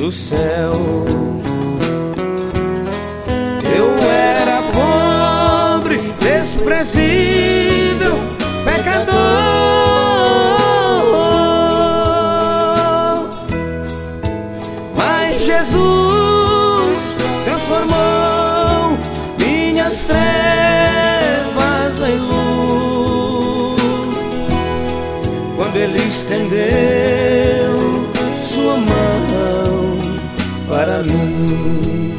do céu. Eu era pobre, desprezível, pecador, mas Jesus transformou minhas trevas em luz, quando Ele estendeu sua mão para mim.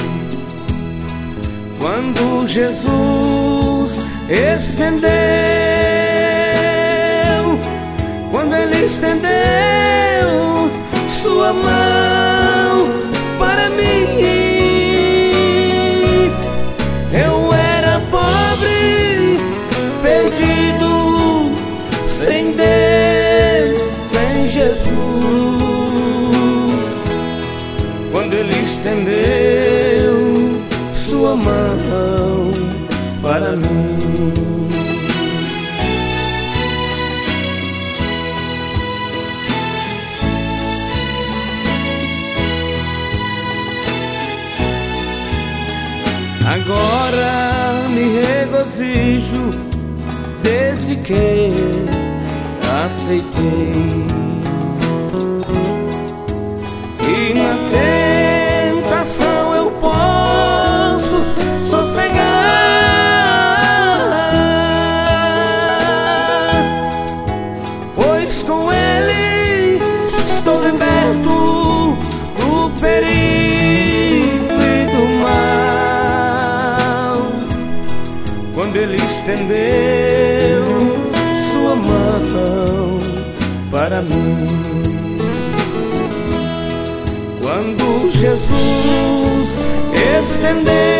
Quando Jesus estendeu, quando Ele estendeu sua mão para mim, eu era pobre, perdido, sem Deus, sem Jesus. Quando Ele estendeu sua mão para mim. Agora me regozijo desde que aceitei, e na tentação eu posso sossegar, pois com Ele estou liberto do perigo e do mal. Quando Ele estendeu sua mão para mim, quando Jesus estendeu